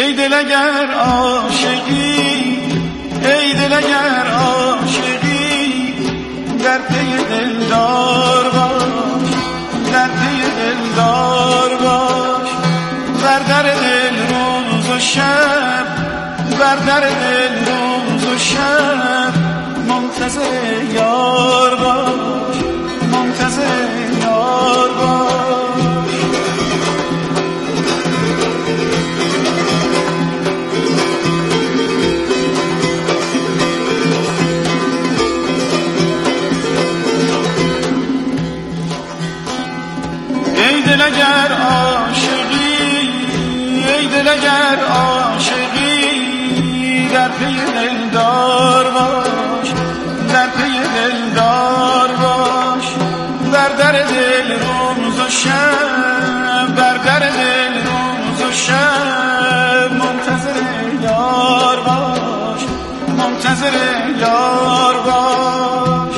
ای دل اگر عاشقی، ای دل اگر عاشقی، در پی دلدار باش، در پی دلدار باش. بر در دل روز و شب، بر در دل روز و شب، منتظر یار باش، منتظر یار باش. ای دل اگر عاشقی، ای دل اگر عاشقی، در پی دلدار باش، در پی دلدار باش. بر در دل روز و شب، بر در دل روز و شب، منتظر یار باش، منتظر یار باش.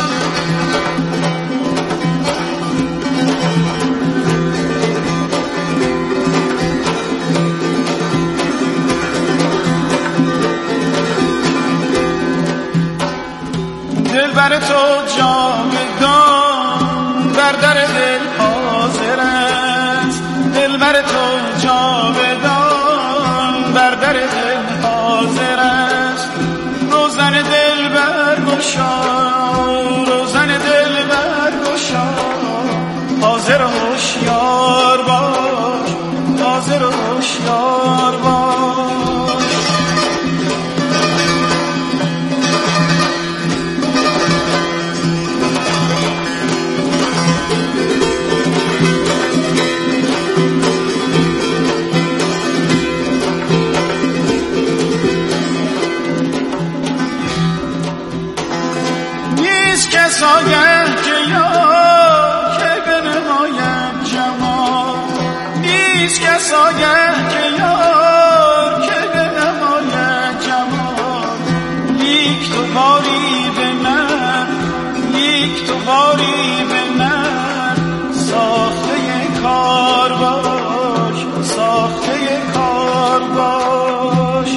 دل بر تو جاودان بر در دل حاضر است، دل بر تو جاودان بر در دل حاضر است. روزن دل برگشا، روزن دل برگشا، حاضر و هوشیار باش، حاضر و هوشیار باش. کساگه که یار که بنماید جمال، نیست کساگه که یار که بنماید جمال. لیک تو باری به من، لیک تو باری به من، ساخته کار باش، ساخته کار باش.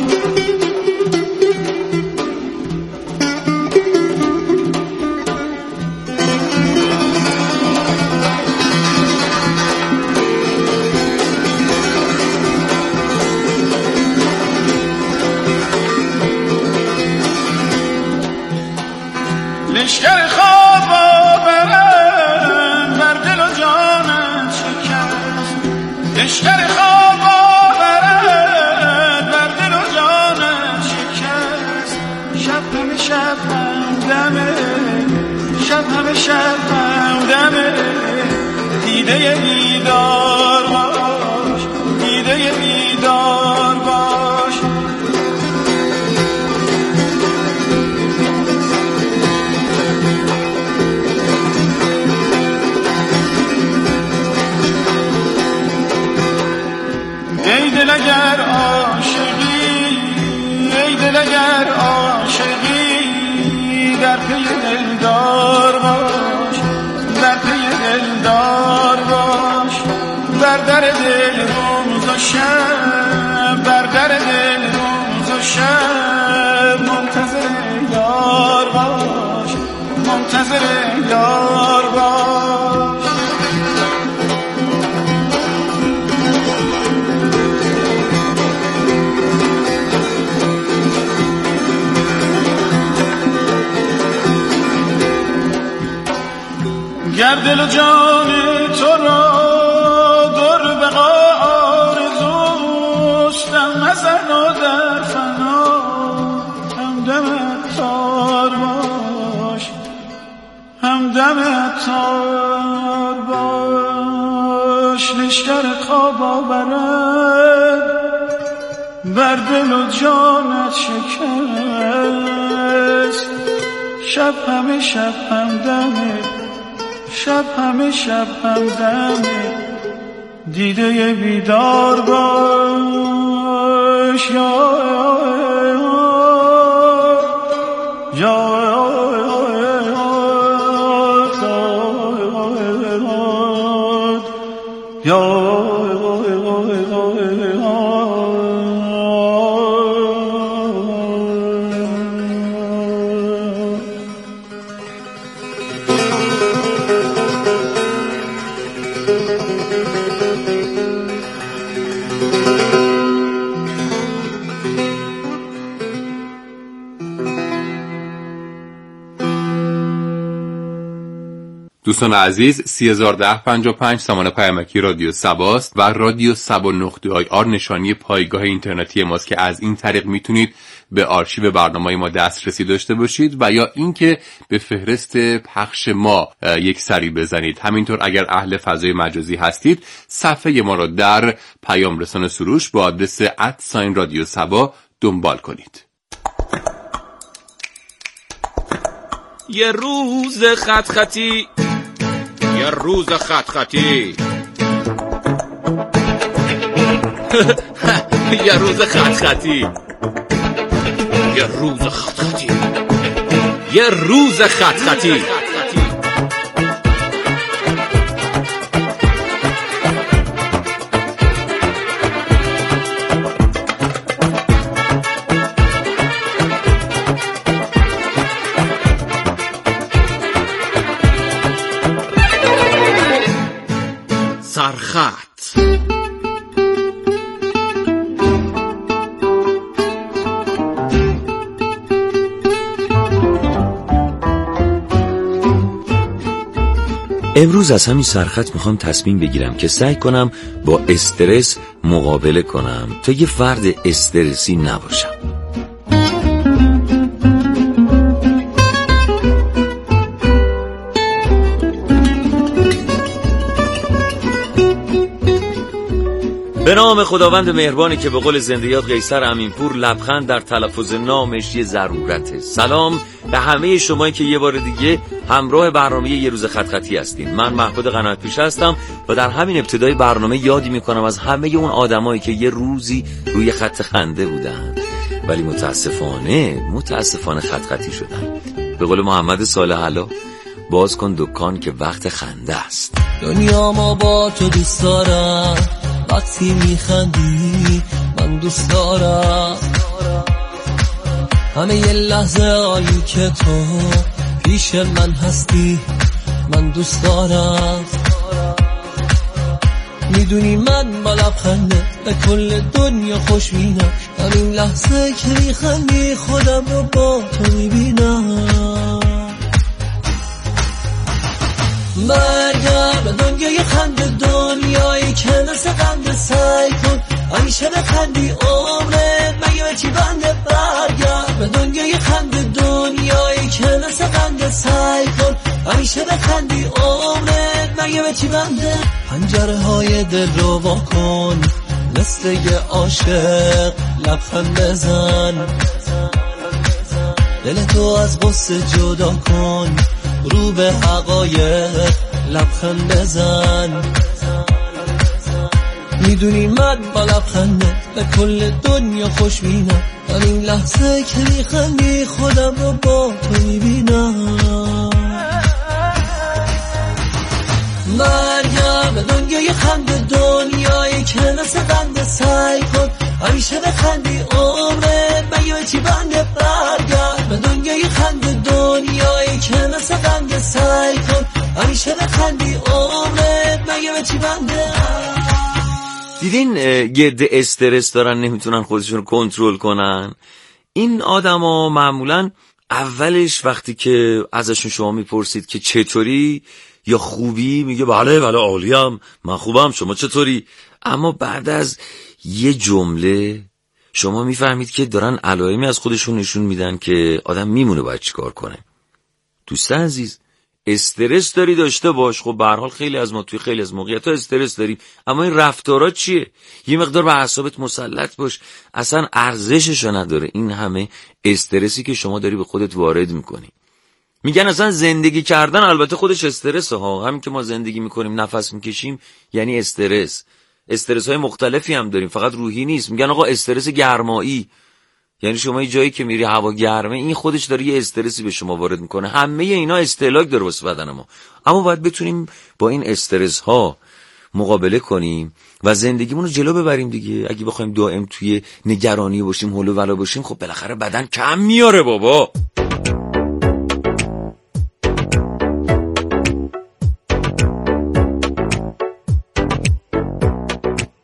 لشکر خواب آورم بر دل و جانم شکست، لشکر خواب آورم بر دل و جانم شکست. شب همه شب همدمه، شب همه شب همدمه، دیده بیدار باش، دیده بیدار باش. ای دل اگر عاشقی، ای دل اگر عاشقی، در پی دلدار باش، در پی دلدار باش. بر در دل روز و شب، بر در دل روز و شب، منتظر یار باش، منتظر یار باش. گر دل و جان تو را در بقا آرزوست، هم حزن و در فنا همدم عطار باش، همدم عطار باش. لشکر خواب آورد بر دل و جانت شکست، شب همه شب همدمه، شب همه شب همدمه، دیده بیدار باش. یا یا یا دوستان عزیز 301055 سامان پیامکی رادیو سباست و رادیو سبا.ir نشانی پایگاه اینترنتی ماست که از این طریق میتونید به آرشیو برنامه‌های ما دسترسی داشته باشید و یا اینکه به فهرست پخش ما یک سری بزنید. همینطور اگر اهل فضای مجازی هستید صفحه ما را در پیام رسان سروش با آدرس @رادیو سبا دنبال کنید. یه روز خط خطی، یه روز خط خطی یه روز خط خطی، یه روز خط خطی، یه روز خط خطی. سرخط. امروز از همین سرخط میخوام تصمیم بگیرم که سعی کنم با استرس مقابله کنم تا یه فرد استرسی نباشم. به نام خداوند مهربانی که به قول زندیات قیصر امینپور لبخند در تلفظ نامش یه ضرورته. سلام به همه شما که یه بار دیگه همراه برنامه یه روز خط خطی هستین. من محمود قناعت پیشه هستم و در همین ابتدای برنامه یادی میکنم از همه اون آدمایی که یه روزی روی خط خنده بودن ولی متاسفانه خط خطی شدن. به قول محمد صالح علا باز کن دکان که وقت خنده است. دنیا ما با تو دوست دارم، وقتی میخندی من دوست دارم، همه یه لحظه هایی که تو پیش من هستی من دوست دارم. میدونی من با لبخنده به کل دنیا خوشبینم، همین لحظه که میخندی خودم رو با تو میبینم. برگرد به دنیای خنده، دنیایی که مثل خنده، سعی کن همیشه بخندی عمرت مگه به چی بنده. برگرد به دنیای خنده، دنیایی که مثل خنده، سعی کن همیشه بخندی عمرت مگه به چی بنده. پنجره های دل رو وا کن مثل یه عاشق لبخند بزن، دل تو از غصه جدا کن رو به حقایق لبخند بزن. میدونی من با لبخنده به کل دنیا خوشبینم، همین لحظه که میخندی خودم رو با تو میبینم. برگرد به دنیای خنده، دنیایی که مثل بنده، سعی کن همیشه بخندی عمرت مگه به چی بنده. برگرد به دنیای خنده، دنیایی که مثل بنده، سعی کن همیشه بخندی عمرت مگه به چی بنده. دیدین گرد استرس دارن نمیتونن خودشون رو کنترل کنن؟ این آدما معمولا اولش وقتی که ازشون شما میپرسید که چطوری یا خوبی، میگه بله عالیم، من خوبم، شما چطوری؟ اما بعد از یه جمله شما میفهمید که دارن علائمی از خودشون نشون میدن که آدم میمونه باید چیکار کنه. دوست عزیز، استرس داری داشته باش. خب به هر حال خیلی از ما توی خیلی از موقعیت‌ها استرس داریم، اما این رفتارات چیه؟ یه مقدار به اعصابت مسلط باش. اصلا ارزششو نداره این همه استرسی که شما داری به خودت وارد میکنی. میگن اصلا زندگی کردن البته خودش استرسه ها، همین که ما زندگی میکنیم نفس میکشیم یعنی استرس. استرس های مختلفی هم داریم، فقط روحی نیست. میگن آقا استرس گرمایی، یعنی شما یه جایی که میری هوا گرمه، این خودش داره یه استرسی به شما وارد میکنه. همه اینا استهلاک داره واسه بدن ما، اما باید بتونیم با این استرس ها مقابله کنیم و زندگیمون رو جلو ببریم دیگه. اگه بخوایم دائم توی نگرانی باشیم، هول و ولا باشیم، خب بالاخره بدن کم میاره بابا.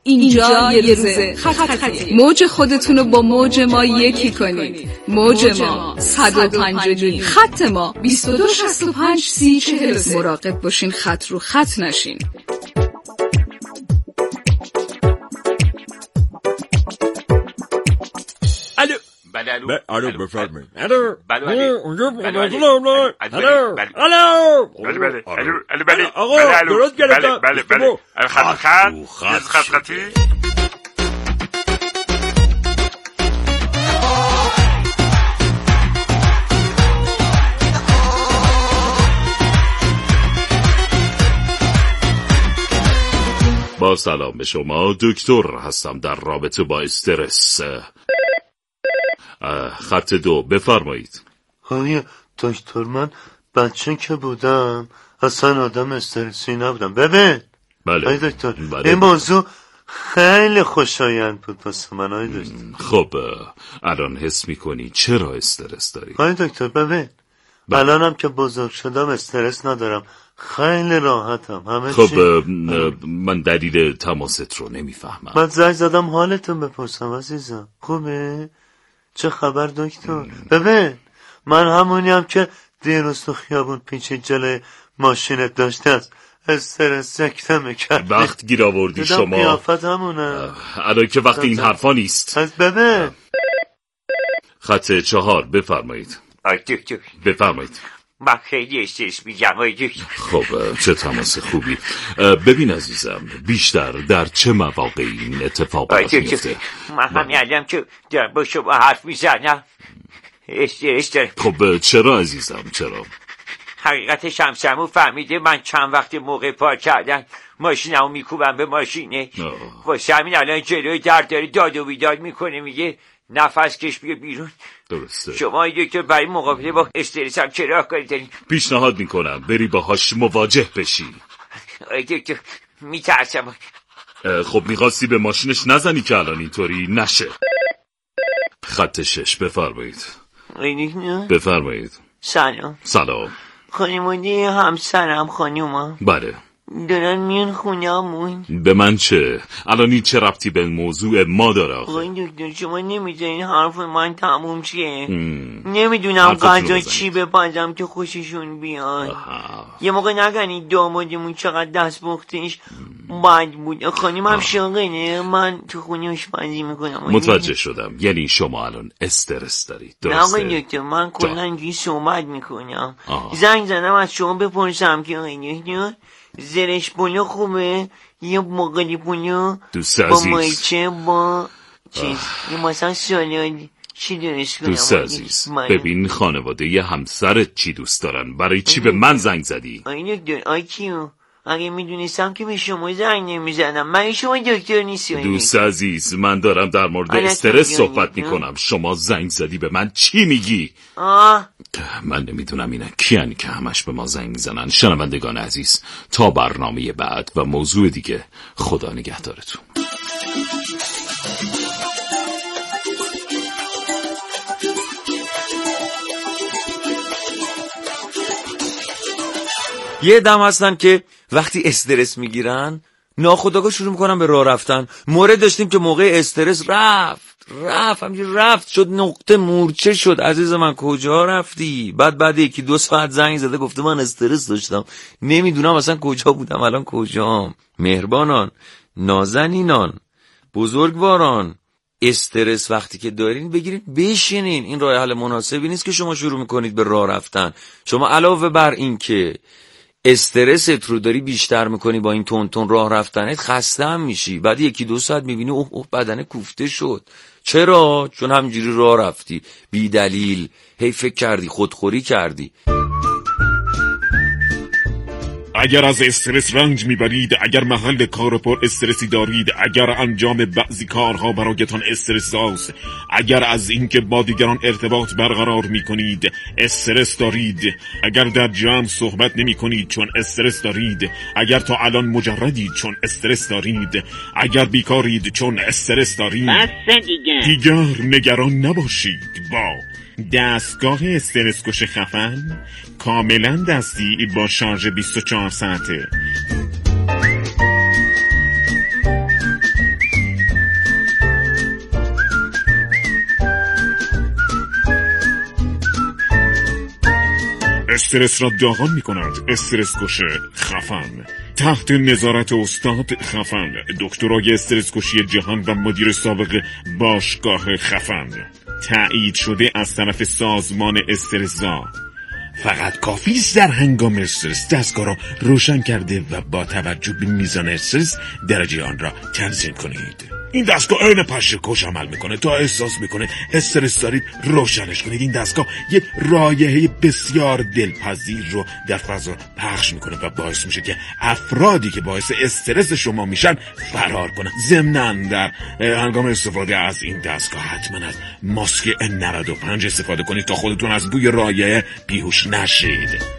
اینجا یه روزه خط. موج خودتون رو با موج ما یکی کنید. موج ما 105 خط ما 2265 3043. مراقب باشین خط رو خط نشین. الو الو بفرمایید. الو بله اونجا بله آقا درست گرفتم. بله خطی با سلام به شما، دکتر هستم در رابطه با استرس. خط 2 بفرمایید. های دکتر، من بچه که بودم اصلا آدم استرسی نبودم. ببین بله های دکتر، بله. این موضوع خیلی خوشایند بود واسه من های دکتر. خب الان حس میکنی چرا استرس داری؟ های دکتر ببین الانم که بزرگ شدم استرس ندارم، خیلی راحتم همه خب چی. من دلیل تماست رو نمیفهمم. من زنگ زدم حالتون بپرسم عزیزم، خوبه؟ چه خبر دکتر؟ ببین من همونیم که دیروز تو خیابون پیچید جلوی ماشینت داشته است استرس سکته میکرد. وقت گیر آوردی شما. قیافت همونه. الان که وقت این حرفا نیست. ببین خط 4 بفرمایید. دکتر بفرمایید. من خیلی استرس میگم دکتر. خب چه تماس خوبی. ببین عزیزم، بیشتر در چه مواقعی این اتفاقات میفته؟ من همین الان که دارم با شما حرف میزنم استرس دارم. خب چرا عزیزم چرا؟ حقیقتش همسرمون فهمیده من چند وقت موقع پارک کردن ماشینمو میکوبم به ماشینه. واسه همین الان جلوی در داره داد و بیداد میکنه، میگه نفس کش بیا بیرون. درسته. شما دکتر برای مقابله با استرس هم چه راهکاری دارین؟ پیشنهاد میکنم بری باهاش مواجه بشی. دکتر میترسم. خب میخواستی به ماشینش نزنی که الان اینطوری نشه. خط 6 بفرمایید. بفرمایید. سلام. خانواده همسرم خانوما بله دارن میان خونه‌مون. به من چه؟ الان این چه ربطی به موضوع ما داره آخه؟ آقای دکتر شما نمیذارین حرف من تموم شه. نمیدونم غذا چی بپزم که خوششون بیاد. یه موقع نگنید دامادمون چقدر دست بختش بد بود. خانم هم شاغله، من تو خونه آشپزی میکنم. متوجه شدم. یعنی شما الان استرس دارید، درسته؟ نه آقای دکتر، من کلا اینجوری صحبت میکنم. زنگ زدم از شما بپرسم که آقای دکتر زرش پلو خوبه یا باقالی پلو دوست با عزیز مایچه با چیز یا مثلا سالاد چی درست کنم؟ دوست عزیز ببین خانواده ی همسرت چی دوست دارن، برای چی به من زنگ زدی؟ آی دکتر کیو اگه میدونستم که به شما زنگ نمیزدم. من شما دکتر نیستی. دوست عزیز من دارم در مورد استرس صحبت میکنم، شما زنگ زدی به من چی میگی؟ من نمیدونم اینا کیان که همش به ما زنگ میزنن. شنوندگان عزیز تا برنامه بعد و موضوع دیگه، خدا نگهدارتون. یه دم هستن که وقتی استرس میگیرن ناخودآگاه شروع میکنن به راه رفتن. مورد داشتیم که موقع استرس رفت شد نقطه مورچه شد. عزیز من کجا رفتی؟ بعد یکی 2 ساعت زنگ زده گفته من استرس داشتم، نمیدونم اصلا کجا بودم الان کجام. مهربانان، نازنینان، بزرگواران، استرس وقتی که دارین بگیرید بشینین. این راه حل مناسبی نیست که شما شروع میکنید به راه رفتن. شما علاوه بر این که استرست رو داری بیشتر میکنی با این تون راه رفتنت، خسته هم میشی. بعد 1-2 ساعت میبینی اوه بدن کوفته شد. چرا؟ چون همجوری راه رفتی بی دلیل، هی فکر کردی، خودخوری کردی. اگر از استرس رنج میبرید، اگر محل کار پر استرسی دارید، اگر انجام بعضی کارها برایتان استرس است، اگر از اینکه با دیگران ارتباط برقرار میکنید استرس دارید، اگر در جمع صحبت نمیکنید چون استرس دارید، اگر تا الان مجردید چون استرس دارید، اگر بیکارید چون استرس دارید، دیگر نگران نباشید. با دستگاه استرس کش خفن کاملا دستی با شارژ 24 ساعته استرس را داغان می کند. استرس کشه خفن، تحت نظارت استاد خفن، دکترای استرس کشی جهان و مدیر سابق باشگاه خفن، تایید شده از طرف سازمان استرس‌زا. فقط کافی است در هنگام استرس دستگاه را روشن کرده و با توجه به میزان استرس درجه آن را تنظیم کنید. این دستگاه عین پشه‌کش عمل میکنه. تا احساس میکنه استرس دارید روشنش کنید. این دستگاه یک رایحه بسیار دلپذیر رو در فضا پخش میکنه و باعث میشه که افرادی که باعث استرس شما میشن فرار کنن. ضمناً در هنگام استفاده از این دستگاه حتما از ماسک N95 استفاده کنید تا خودتون از بوی رایحه بیهوش نشید.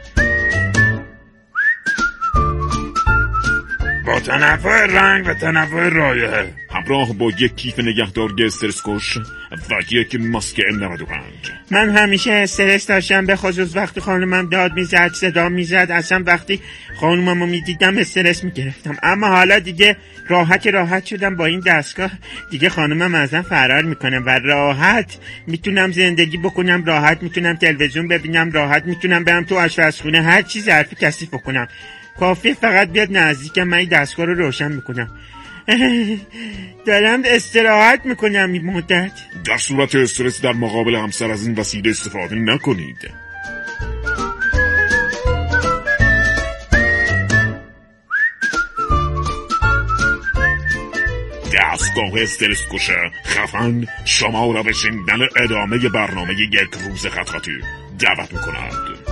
با تنوع رنگ و تنوع رایحه، همراه با یک کیف نگهدار استرس کش و یک ماسک N95. من همیشه استرس داشتم، به خصوص وقتی خانومم داد میزد، صدا میزد. اصلا وقتی خانوممو میدیدم استرس میگرفتم. اما حالا دیگه راحت شدم با این دستگاه. دیگه خانومم ازم فرار میکنه و راحت میتونم زندگی بکنم، راحت میتونم تلویزیون ببینم، راحت میتونم برم تو آشپزخونه، هر چی ظرفی کثیف بکنم. کافیه فقط بیاد نزدیکم، من این دستگاه رو روشن میکنم. دارم استراحت میکنم این مدت. در صورت استرس در مقابل همسر از این وسیله استفاده نکنید. دستگاه استرس کشه خفن شما را به شنیدن ادامه برنامه یک روز خطخطی دعوت میکند.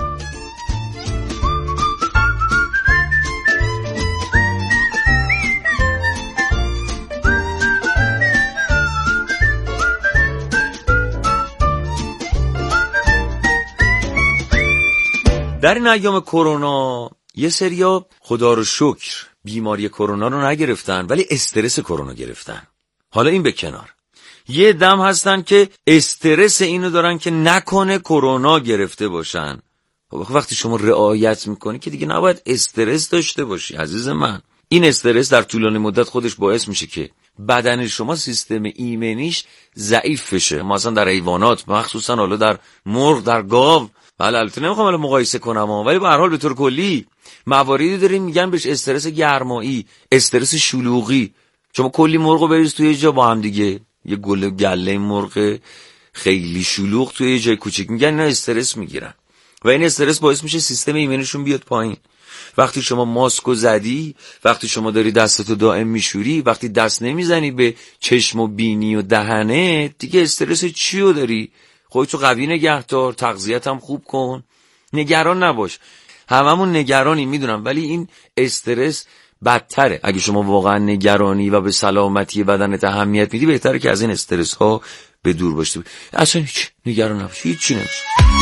در این ایام کرونا یه سریا خدا رو شکر بیماری کرونا رو نگرفتن ولی استرس کرونا گرفتن. حالا این به کنار، یه دم هستن که استرس اینو دارن که نکنه کرونا گرفته باشن. وقتی شما رعایت میکنی که دیگه نباید استرس داشته باشی عزیز من. این استرس در طولانی مدت خودش باعث میشه که بدن شما سیستم ایمنیش ضعیف بشه. مثلا در حیوانات، مخصوصا حالا در مرغ، در گاو، بله البته نمیخوام الان مقایسه کنم ولی به هر حال به طور کلی مواردی داریم میگن بهش استرس گرمایی، استرس شلوغی. شما کلی مرغو بریز توی یه جا با هم دیگه، یه گله مرغ خیلی شلوغ توی یه جای کوچیک، میگن اینا استرس میگیرن و این استرس باعث میشه سیستم ایمنیشون بیاد پایین. وقتی شما ماسکو زدی، وقتی شما داری دستتو دائم میشوری، وقتی دست نمیزنی به چشم و بینی و دهنه، دیگه استرس چیو داری؟ خودتو قوی نگه دار، تغذیت هم خوب کن، نگران نباش. هممون نگرانی میدونم ولی این استرس بدتره. اگه شما واقعا نگرانی و به سلامتی بدنت اهمیت میدی بهتره که از این استرس ها به دور باشی. اصلا هیچ نگران نباش، هیچی نمیشه.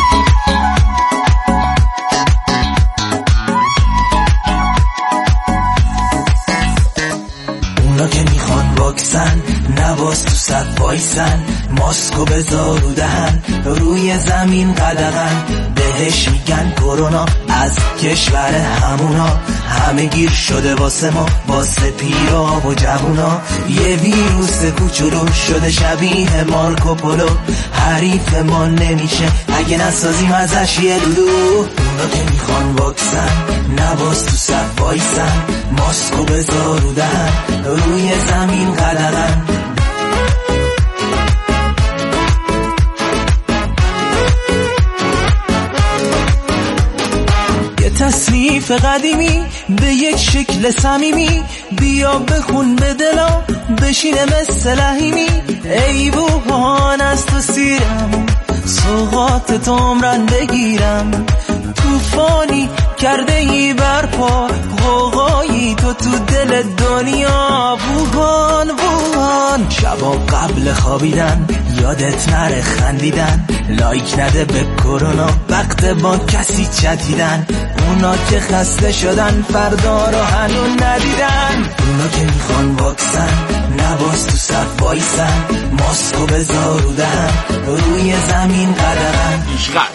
اونا که میخوان واکسن نواز تو صد وایسن، ماسکو بذار رو دهن، روی زمین قدغن، بهش میگن کرونا، از کشور همونا، همه گیر شده واسه ما، واسه پیرا و جوونا. یه ویروس کوچولو شده شبیه مارکوپولو، حریف ما نمیشه اگه نسازیم ازش یه لولو. اونا که میخوان واکسن نواز تو صد وایسن، ماسکو بذار رو دهن، روی زمین قدغن. یه تصنیف قدیمی به یک شکل صمیمی، بیا بخون به دلا بشینه مثل لحیمی. ای بوهان از تو سیرم، سوغات تو عمرن بگیرم، توفانی کرده ای برپا، غوغایی تو دل دنیا. بوهان بوهان شبا قبل خوابیدن، یادت نره خندیدن، لایک نده به کرونا وقت با کسی چتیدن. اونا که خسته شدن فردا رو هنوز ندیدن. اونا که میخوان واکسن نواز تو صف وایسن، ماسکو بذار رو دهن، روی زمین قدغن.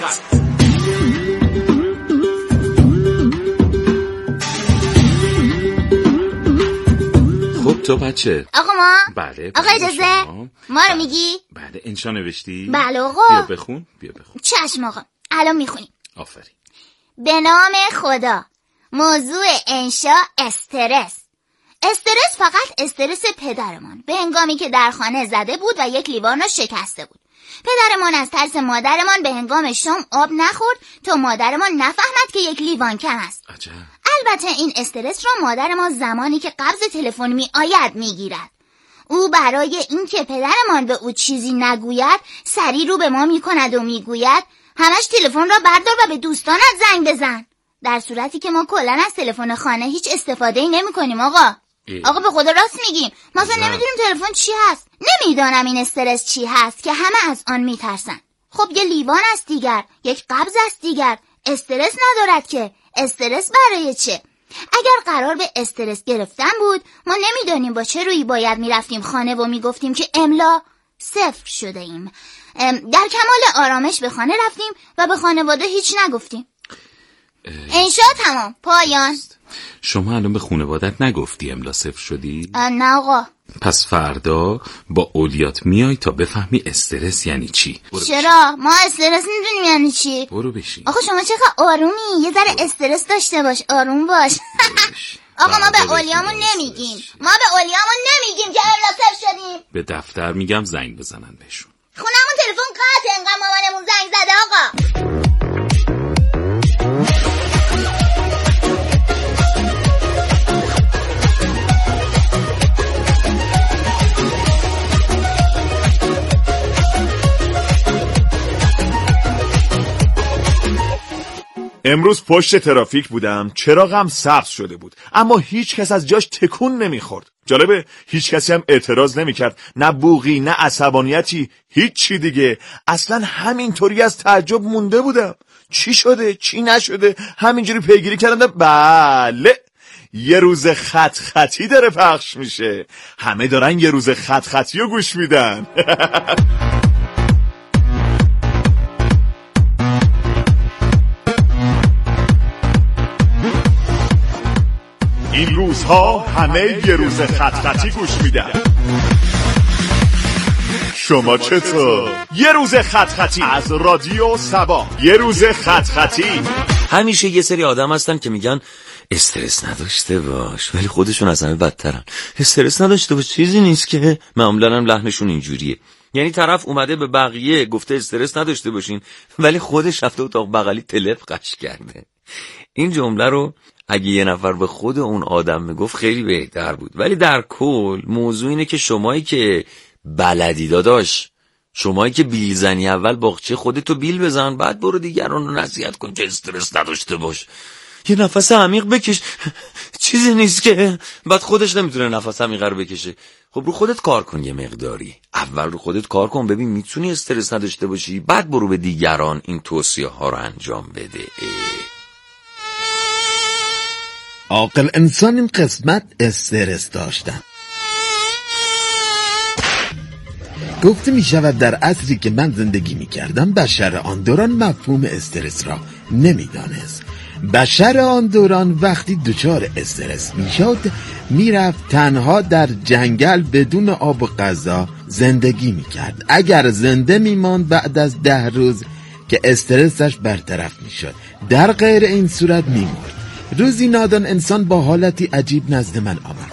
خب تو بچه. آقا ما؟ بله. آقا اجازه؟ ما رو میگی؟ بله انشا نوشتی؟ بله آقا. بیا بخون. چشم آقا، الان میخونیم. آفرین. به نام خدا. موضوع انشا استرس. استرس فقط استرس پدرمان به هنگامی که در خانه زده بود و یک لیوان را شکسته بود. پدرمان از ترس مادرمان به هنگام شام آب نخورد تا مادرمان نفهمد که یک لیوان کم است. البته این استرس را مادرمان زمانی که قبض تلفن می آید می گیرد. او برای اینکه پدرمان به او چیزی نگوید سری رو به ما می کند و می گوید همش تلفن را بردار و به دوستانت زنگ بزن، در صورتی که ما کلا از تلفن خانه هیچ استفاده ای نمی کنیم. آقا به خدا راست میگیم، ما اصلا نمیدونیم تلفن چی هست. نمیدانم این استرس چی هست که همه از آن میترسن. خب یه لیوان است دیگر، یک قبض است دیگر، استرس ندارد که. استرس برای چه؟ اگر قرار به استرس گرفتن بود ما نمیدانیم با چه رویی باید میرفتیم خانه و میگفتیم که املا 0 شده ایم. در کمال آرامش به خانه رفتیم و به خانواده هیچ نگفتیم. انشا تمام، پایان. شما الان به خانوادت نگفتی املا 0 شدی؟ نه آقا. پس فردا با اولیات میای تا بفهمی استرس یعنی چی. چرا؟ ما استرس میدونیم یعنی چی. برو بشین. آقا شما چقدر آرومی، یه ذره استرس داشته باش، آروم باش. آقا ما به اولیامون نمیگیم، که املا 0 شدیم. به دفتر میگم زنگ بزنن بهشون. خونمون تلفن قطعه، انقدر مامانمون زنگ زده آقا. امروز پشت ترافیک بودم، چراغم سبز شده بود اما هیچ کس از جاش تکون نمیخورد. جالبه هیچ کسی هم اعتراض نمیکرد، نه بوقی نه عصبانیتی، هیچ چی دیگه. اصلا همینطوری از تعجب مونده بودم، چی شده چی نشده، همینجوری پیگیری کردم. بله یه روز خطی داره پخش میشه، همه دارن یه روز خطی رو گوش میدن. این روزها همه یه روز خطی گوش میدن. شما چطور؟ یه روز خطی از رادیو سبا. یه روز خطی. همیشه یه سری آدم هستن که میگن استرس نداشته باش، ولی خودشون از همه بدترن. استرس نداشته باش چیزی نیست که. معمولا هم لحنشون اینجوریه، یعنی طرف اومده به بقیه گفته استرس نداشته باشین ولی خودش رفته اتاق بغلی تلف قش کرده. این جمله رو اگه یه نفر به خود اون آدم میگفت خیلی بهتر بود. ولی در کل موضوع اینه که شمایی که بلدی داداش، شمایی که بیل زنی اول باغچه خودتو بیل بزن، بعد برو دیگران رو نصیحت کن که استرس نداشته باش. یه نفس عمیق بکش، چیزی نیست که. بعد خودش نمیتونه نفس عمیق رو بکشه. خب رو خودت کار کن، یه مقداری اول رو خودت کار کن، ببین میتونی استرس نداشته باشی، بعد برو به دیگران این توصیه ها رو انجام بده. عاقل انسان این قسمت استرس داشتن. گفته می شود در عصری که من زندگی می کردم بشر آن دوران مفهوم استرس را نمی دانست. بشر آن دوران وقتی دچار استرس می شد می رفت تنها در جنگل بدون آب و غذا زندگی می کرد. اگر زنده می ماند بعد از 10 روز که استرسش برطرف می شد، در غیر این صورت می مرد. روزی نادان انسان با حالتی عجیب نزد من آمد.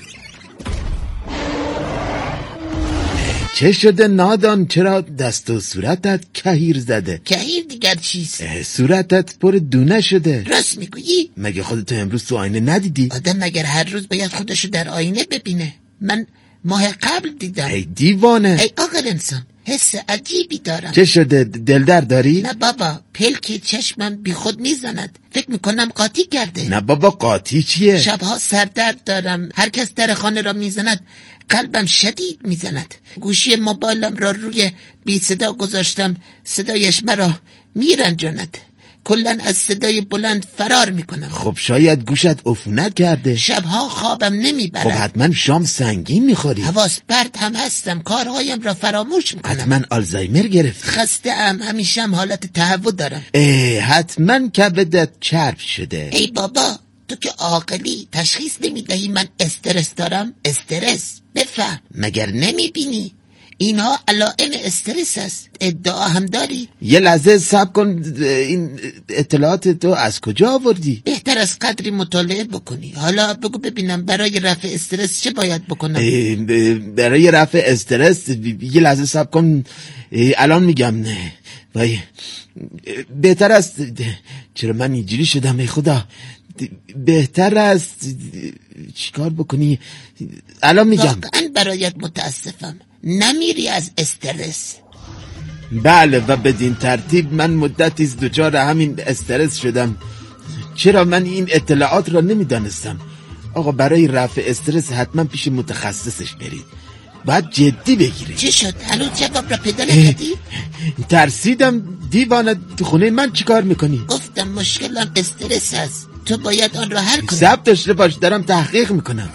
چه شده نادان؟ چرا دست و صورتت کهیر زده؟ کهیر دیگر چیست؟ صورتت پر دونه شده. راست میگویی؟ مگه خودتو امروز تو آینه ندیدی؟ آدم مگر هر روز باید خودشو در آینه ببینه؟ من ماه قبل دیدم. ای دیوانه، ای عاقل انسان، حس عجیبی دارم. چه شده؟ دلدر داری؟ نه بابا، پلک چشمم بی خود میزند، فکر میکنم قاطی کرده. نه بابا، قاطی چیه؟ شبها سردرد دارم، هر کس در خانه را میزند قلبم شدید میزند. گوشی موبایلم را روی بی صدا گذاشتم، صدایش مرا میرنجاند، کلن از صدای بلند فرار میکنم. خب شاید گوشت عفونت کرده. شبها خوابم نمیبرد. خب حتما شام سنگین میخوری. حواس پرت هم هستم، کارهایم را فراموش میکنم. حتما آلزایمر گرفت. خسته ام، همیشه هم حالت تهوع دارم. حتما کبدت چرب شده. ای بابا، تو که عاقلی تشخیص نمیدهی من استرس دارم؟ استرس بفهم، مگر نمیبینی اینها علائم استرس است. ادعا هم داری؟ یه لحظه صبر کن، این اطلاعات تو از کجا آوردی؟ بهتر از قدری مطالعه بکنی. حالا بگو ببینم برای رفع استرس چه باید بکنم؟ برای رفع استرس یه لحظه صبر کن، الان میگم. نه وای بهتر است. چرا من اینجوری شدم ای خدا؟ بهتر است چیکار بکنی؟ الان میگم. واقعا برایت متاسفم، نمیری از استرس. بله، و بدین ترتیب من مدتی دچار همین استرس شدم. چرا من این اطلاعات را نمیدانستم؟ آقا برای رفع استرس حتما پیش متخصصش برید، باید جدی بگیری. چی شد؟ هنوز جواب را پیدا نکردی؟ ترسیدم. دیوانه، تو خونه من چیکار میکنی؟ گفتم مشکلم استرس است، تو باید آن را حل کنی. ثبت داشته باش، دارم تحقیق میکنم.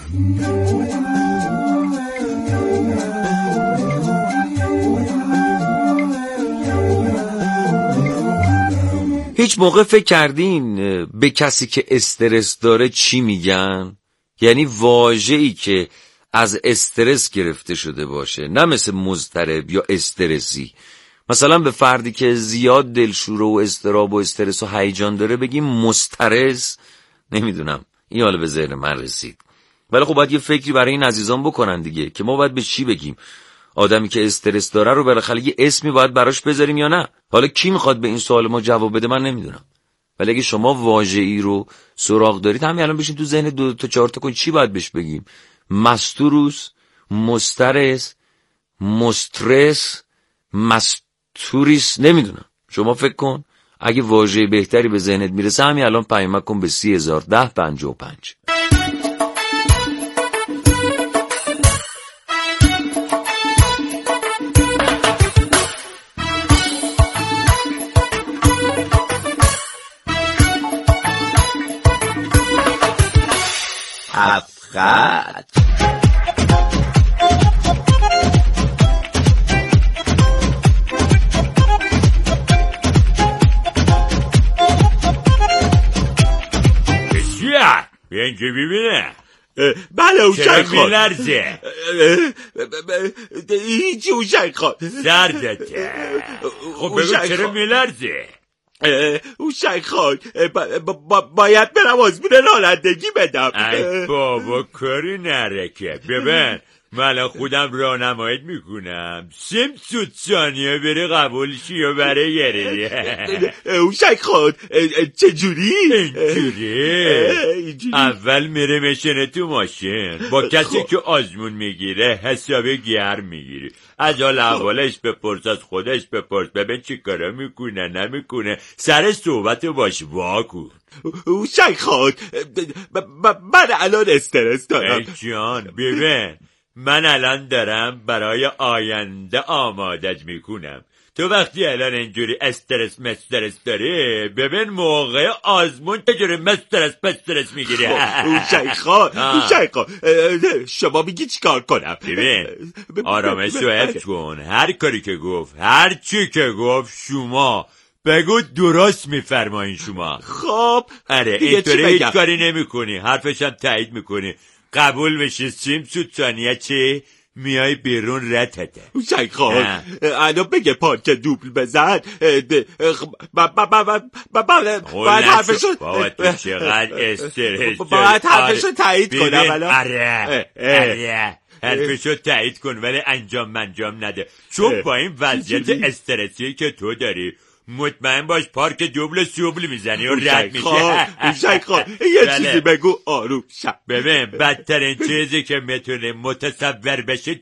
هیچ موقع فکر کردین به کسی که استرس داره چی میگن؟ یعنی واژه‌ای که از استرس گرفته شده باشه، نه مثل مضطرب یا استرسی. مثلا به فردی که زیاد دلشوره و اضطراب و استرس و هیجان داره بگیم مضطرس؟ نمیدونم، این حالا به ذهن من رسید. ولی خب باید یه فکری برای این عزیزان بکنن دیگه که ما باید به چی بگیم. آدمی که استرس داره رو بالاخره یه اسمی باید براش بذاریم یا نه؟ حالا کی میخواد به این سوال ما جواب بده من نمیدونم. ولی اگه شما واژه‌ای رو سراغ دارید همین الان بشین تو ذهن 2 تا 4 تا چی باید بهش بگیم؟ مستوروس، مسترس، مسترس، مستوریس، نمیدونم. شما فکر کن اگه واژه بهتری به ذهنت میرسه همین الان پیام کن به 301055. افخط بسیار بیان که ببینه. بله اوشک خان. چرا میلرزه؟ هیچی اوشک خان. سردته. خب بگو چرا میلرزه؟ اوشک خان باید برم آزمون رانندگی بدم. ای بابا کاری نرکه. ببین من خودم راهنماییت میکنم. 3 ثانیه بری قبول شی و برای گردی. اوشک خان چجوری؟ اینجوری اول میره میشنه تو ماشین با کسی که آزمون میگیره حسابی گرم میگیری. از حال اولش بپرس، از خودش بپرس، ببین چی کارا میکنه نمیکنه، سر صحبت باش واکن. اوشک خان من الان استرس دارم. ای جان ببین من الان دارم برای آینده آمادت میکنم. تو وقتی الان اینجوری استرس داری ببین موقع آزمون چجوری استرس میگیری. اوشک خان شما میگی چی کار کنم؟ ببین آرامش رو حفظ کن. هر کاری که گفت، هر چی که گفت شما بگو درست میفرمایین شما. خب آره اینطوری هیچ کاری نمی کنی، حرفشم تایید میکنی، قبول میشی. 3 ثانیه چی؟ میای بیرون رتته. اوشک خان الان بگه پارک دوبل بزن. باید حرفشو بابا تو چقدر استرس باید حرفشو تایید کنم. آره حرفشو تایید کن ولی انجام نده. چون با این وضعیت استرسی که تو داری مطمئن باش پارک دوبل سوبل میزنی و رد میشه. اوشک خان یه چیزی بگو آروم شب. ببین بدترین چیزی که میتونه متصور بشه